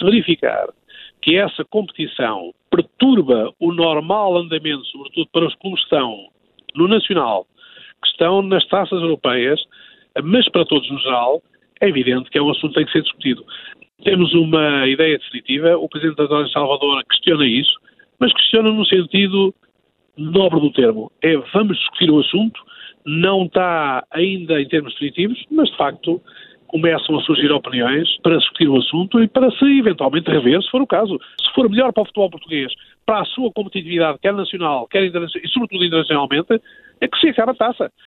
se verificar que essa competição perturba o normal andamento, sobretudo para os clubes que estão no Nacional, que estão nas taças europeias, mas para todos no geral, é evidente que é um assunto que tem que ser discutido. Temos uma ideia definitiva, o Presidente António Salvador questiona isso, mas questiona no sentido nobre do termo. Vamos discutir o assunto, não está ainda em termos definitivos, mas de facto começam a surgir opiniões para discutir o assunto e para se eventualmente rever, se for o caso. Se for melhor para o futebol português, para a sua competitividade, quer nacional, quer internacional e sobretudo internacionalmente, é que se acabe a taça.